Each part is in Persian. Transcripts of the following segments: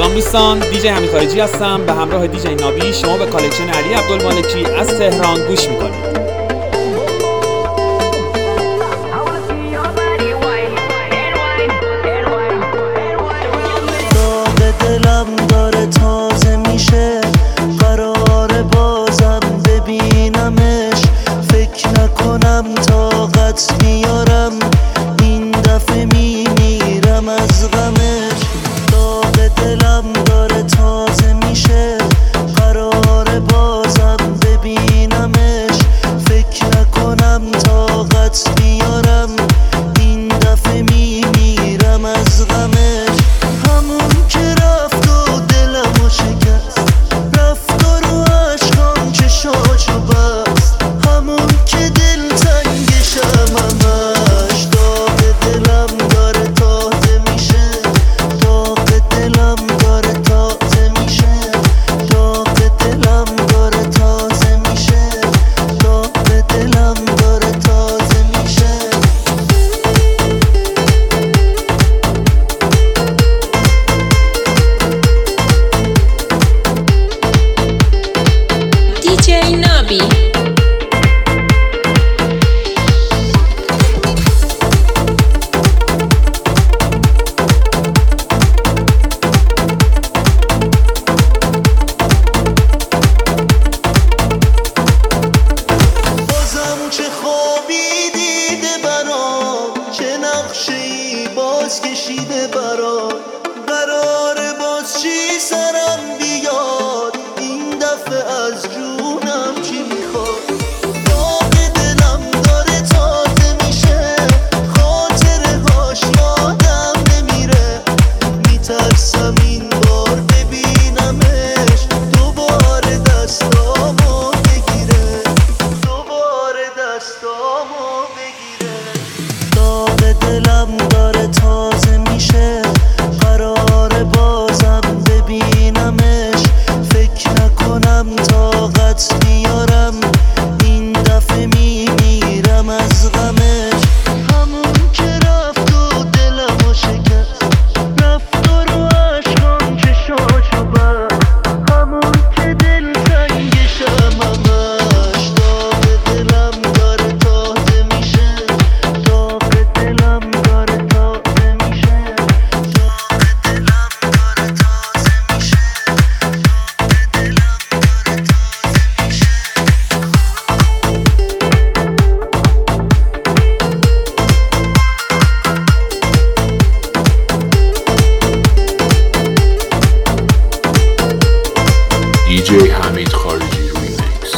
سلام دوستان، دیجی حمید خارجی هستم به همراه دیجی نابی. شما به کالکشن علی عبدالمالکی از تهران گوش میکنید. داغ دلم داره تازه میشه، قراره بازم ببینمش. فکر نکنم طاقت بیارم، این دفعه میمیرم از غمش. داغ دلم داره تازه میشه، قراره بازم ببینمش. فکر نکنم طاقت بیارم، این دفعه میمیرم از غمش. همون که رفت و دلمو شکست، رفت و رو عشقام چشاشو بست. همون که دلتنگشم همش، داغ دلم داره تازه میشه. داغ دلم داره تازه میشه. داغ دلم داره تازه میشه. داغ دلم داره تازه میشه. دیجی نابی. بازم چه خوابی دیده برام، چه نقشه‌ای باز کشیده برام. قراره باز چی سرم بیاد، این دفعه از جونم چی میخواد. داغ دلم داره تازه میشه، خاطره هاش یادم نمیره. میترسم این بار ببینمش، دوباره دستامو بگیره. دوباره دستامو بگیره. داغ دلم داره تازه میشه، قراره بازم ببینمش. فکر نکنم طاقت بیارم، این دفعه میمیرم از غمش. همون که رفت و دلمو شکست، رفت و رو عشقام چشاشو بست. همون که دلتنگشم همش، داغ دلم داره تازه میشه. داغ دلم داره تازه میشه. داغ دلم داره تازه میشه. داغ دلم داره تازه دیجی حمید خارجی ریمیکس.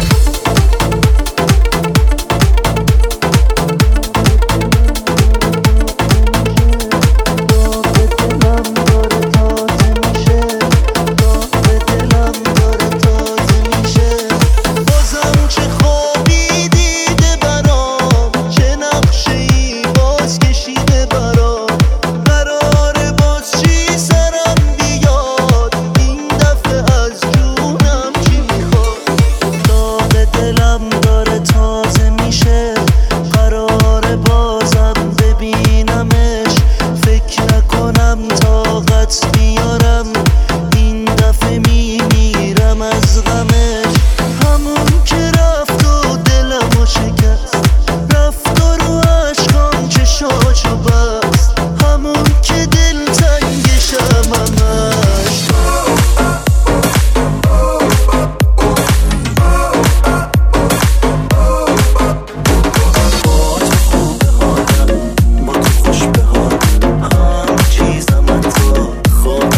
بازم چه خوابی دیده برام، چه نقشه‌ای باز کشیده برام. قراره باز چی سرم بیاد، این دفعه از جونم چی میخواد. داغ دلم داره تازه میشه، قراره بازم ببینمش. فکر نکنم طاقت بیارم، این دفعه میمیرم از غمش. همون که رفت و دلمو شکست، رفت و رو عشقام چشاشو بست. همون که دلتنگشم همش. با تو خوبه حالم، با تو خوش به حالم، همه چیزم تو خود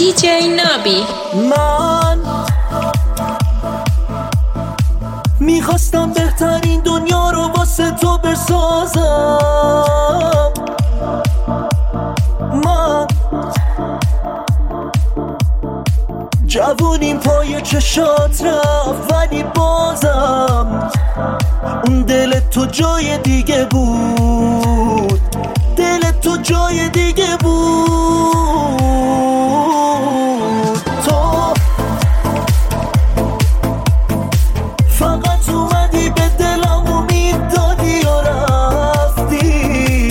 DJ نابی. من میخواستم بهترین دنیا رو واسه تو بسازم. من جوونیم پای چشات رفت ولی بازم اون دل تو جای دیگه بود، دل تو جای دیگه بود. تو فقط اومدی به دلم امید دادی و رفتی.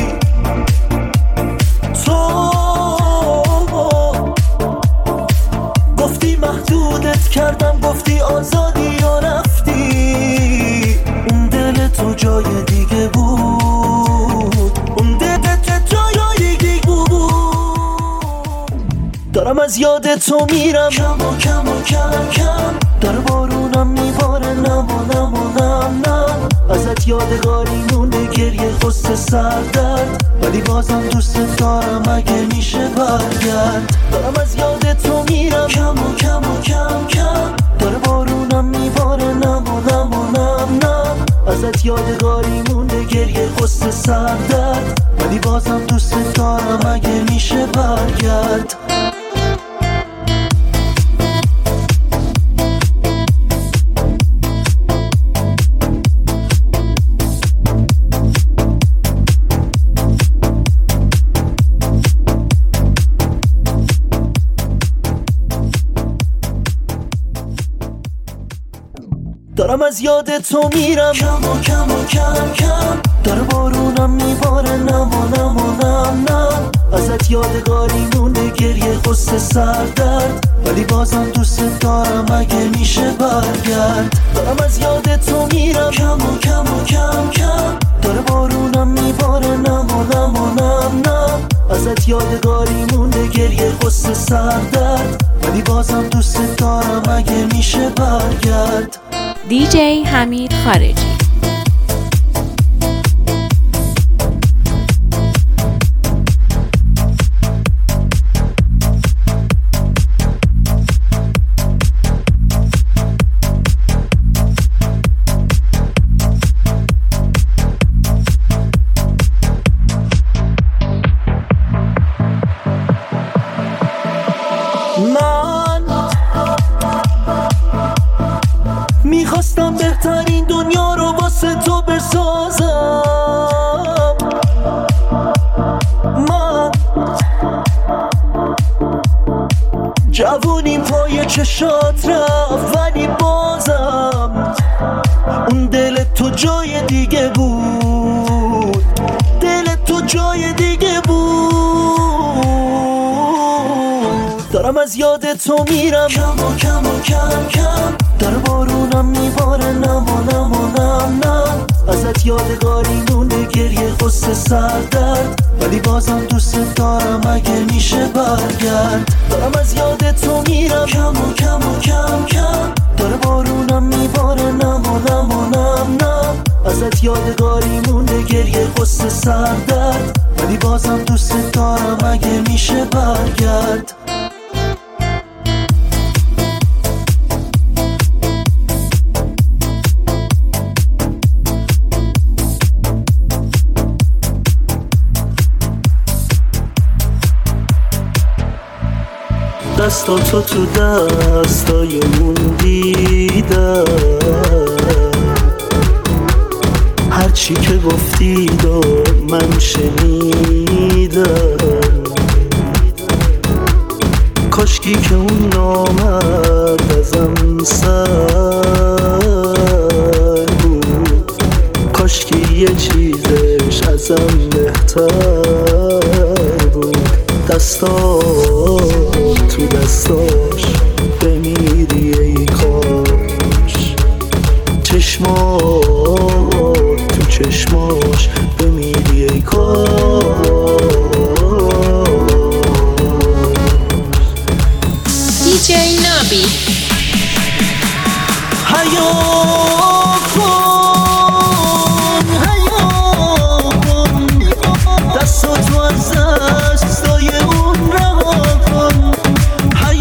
تو گفتی محدودت کردم، گفتی آزادی و رفتی. اون دل تو جای دیگه بود، اون دل تو جای دیگه بود. دارم از یاد تو میرم کم و کم و کم کم. داره بارونم میباره نم و نم و نم نم. ازت یادگاری مونده گریه غصه سردرد، ولی بازم دوست دارم اگه میشه برگرد. دارم از یاد تو میرم کم و کم و کم کم. داره بارونم میباره نم و نم و نم نم. ازت یادگاری مونده گریه غصه سردرد، ولی بازم دوست دارم اگه میشه برگرد. دارم از یاد تو میرم کم و کم و کم کم. داره بارونم میباره نم و نم و نم نم. ازت یادگاری مونده گریه غصه سردرد، ولی بازم دوست دارم اگه میشه برگرد. دارم از یاد تو میرم کم و کم و کم کم. داره بارونم میباره نم و نم و نم نم. ازت یادگاری مونده گریه غصه سردرد، ولی بازم دوست دارم اگه میشه برگرد. DJ حمید خارجی. میخواستم بهترین دنیا رو واسه تو بسازم. من جوونیم پای چشات رفت ولی بازم اون دل تو جای دیگه بود، دل تو جای دیگه بود. دارم از یاد تو میرم کم و کم و کم کم. داره بارونم میباره نم و نم و نم نم. ازت یادگاری مونده گریه غصه سردرد، ولی بازم دوست دارم اگه میشه برگرد. دارم از یاد تو میرم کم و کم و کم کم. داره بارونم میباره نم و نم و نم نم. ازت یادگاری مونده گریه غصه سردرد، ولی بازم دوست دارم اگه میشه برگرد. دستاتو تو دستای اون دیدم، هرچی که گفتید و من شنیدم. کاشکی که اون نامرد ازم سر بود، کاشکی یه چیزش ازم بهتر بود. دستات تو دستاش بمیری ای کاش، چشمات تو چشماش بمیری ای کاش. DJ نابی. حیا کن حیا کن، دستاتو از دستای اون رها کن.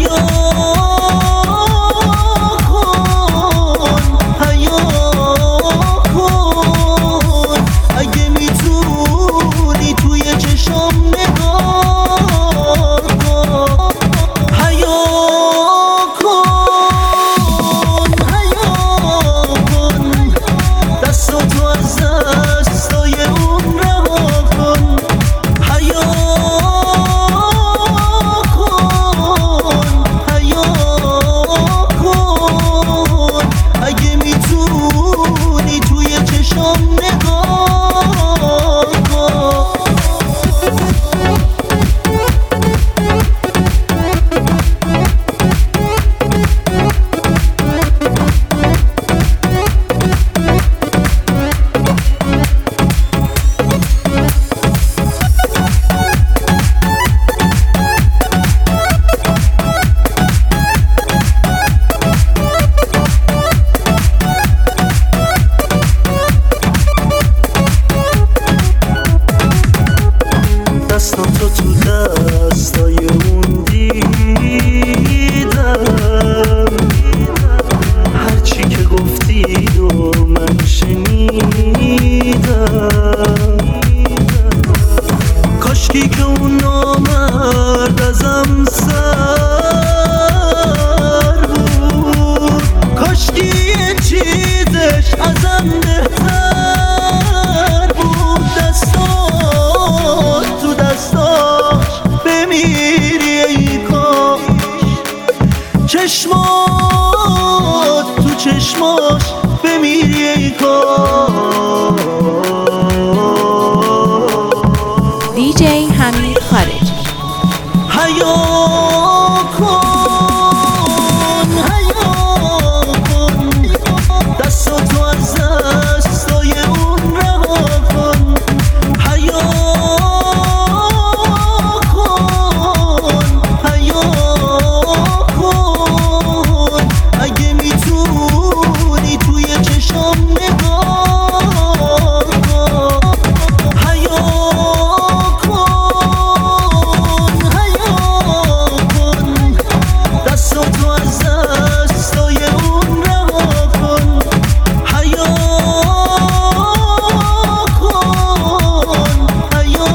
رو من شنیدم، کاشکی که اون نامرد ازم سر بود، کاشکی یه چیزش ازم بهتر بود. دستات تو دستاش بمیری ای کاش، چشمات تو چشماش بمیری ای کاش. دیجی حمید خارجی. حیا کن حیا کن، دستاتو از دستای اون رها کن. حیا کن حیا کن، اگه میتونی توی چشام نگاه کن. حیا دستاتو از دستای اون رها کن. حیا کن حیا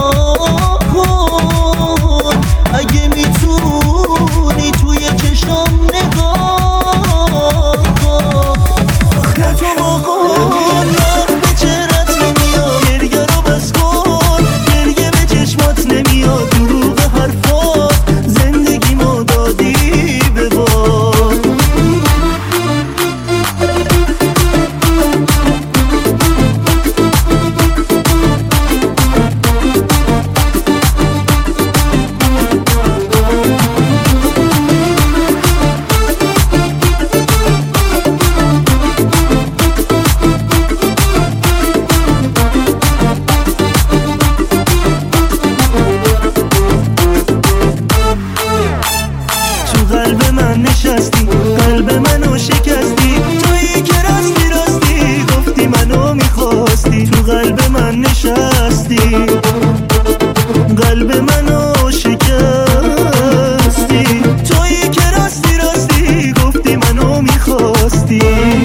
کن، اگه میتونی توی چشام نگاه کن. تو بکن نخ به چهرت نمیاد، گریه رو بس کن، گریه به چشمات نمیاد. دروغ حرفات زندگی ما دادی به باد. تو قلب من نشستی، قلب منو شکستی، تویی که راستی راستی گفتی منو میخواستی. تو قلب من نشستی، قلب منو شکستی، تویی که راستی راستی گفتی منو میخواستی.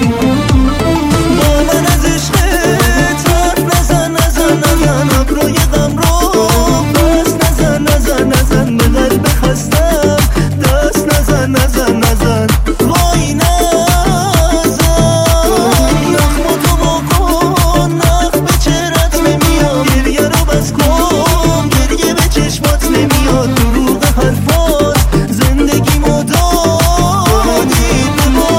با من از عشقت حرف نزن نزن نزن، ابروی غم رو پس نزن نزن نزن، به قلب خستم دست نزن نزن نزن. وای نزن نخماتو بکن، نخ به چهرت نمیاد، گریه رو بس کن، گریه به چشمات نمیاد. دروغ حرفات زندگی ما دادی به ما.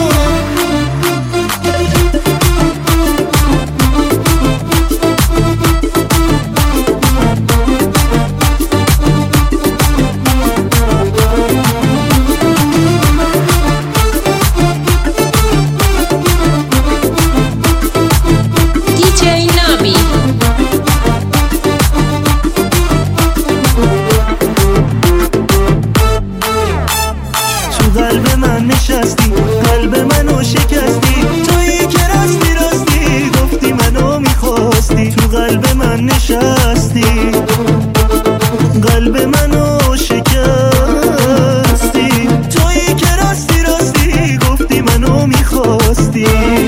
دیجی نابی. تو قلب من نشستی، قلب منو شکستی، تویی که راستی راستی گفتی منو میخواستی. تو قلب من نشستی، قلب منو شکستی، تویی که راستی راستی گفتی منو میخواستی.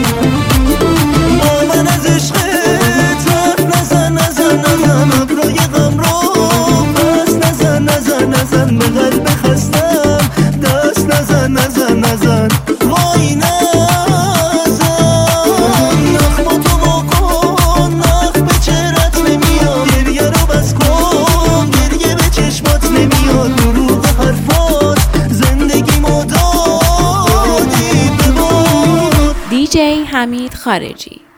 با من از عشقت حرف نزن نزن نزن، ابروی غم رو پس نزن نزن نزن، به قلب خستم دست نزن نزن نزن. وای نزن نخماتو بکن، نخ به چهرت نمیاد، گریه رو بس کن، گریه به چشمات نمیاد. دروغ حرفات زندگی ما دادی به باد. دیجی حمید خارجی.